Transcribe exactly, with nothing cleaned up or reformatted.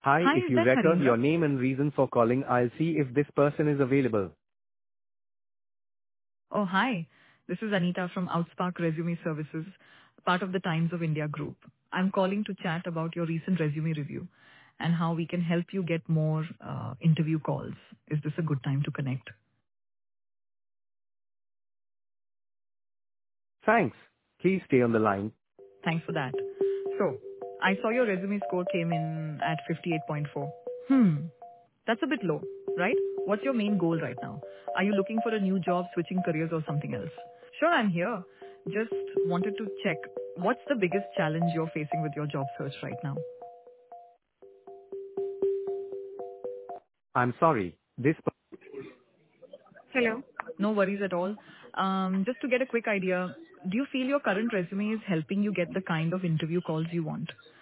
Hi, Hi, if is you that return Harindra? your name and reason for calling, I'll see if this person is available. Oh, hi. This is Anita from Outspark Resume Services, part of the Times of India group. I'm calling to chat about your recent resume review and how we can help you get more uh, interview calls. Is this a good time to connect? Thanks. Please stay on the line. Thanks for that. So, I saw your resume score came in at fifty-eight point four. Hmm, that's a bit low, right? What's your main goal right now? Are you looking for a new job, switching careers, or something else? Sure, I'm here. Just wanted to check, what's the biggest challenge you're facing with your job search right now? I'm sorry. This per- Hello. No worries at all. Um, just to get a quick idea, do you feel your current resume is helping you get the kind of interview calls you want?